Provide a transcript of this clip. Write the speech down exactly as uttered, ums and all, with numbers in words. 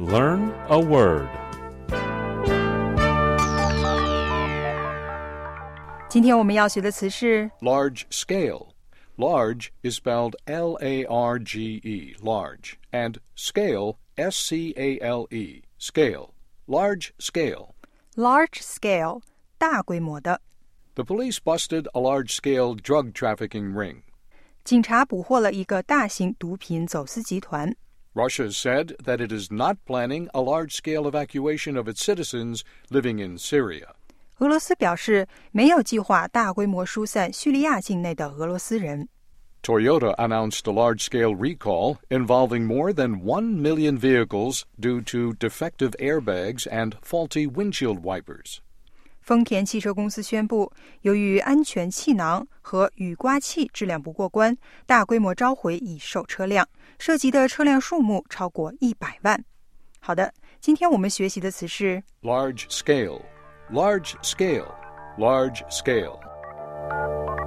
Learn a word. 今天我们要学的词是 large scale. Large is spelled L A R G E, large, and scale, S C A L E, scale. Large scale. large scale, 大规模的。 The police busted a large-scale drug trafficking ring. 警察捕获了一个大型毒品走私集团。 Russia said that it is not planning a large-scale evacuation of its citizens living in Syria. 俄罗斯表示没有计划大规模疏散叙利亚境内的俄罗斯人。 Toyota announced a large-scale recall involving more than one million vehicles due to defective airbags and faulty windshield wipers. 丰田汽车公司宣布，由于安全气囊和雨刮器质量不过关，大规模召回已售车辆，涉及的车辆数目超过一百万。好的，今天我们学习的词是 large scale, large scale, large scale.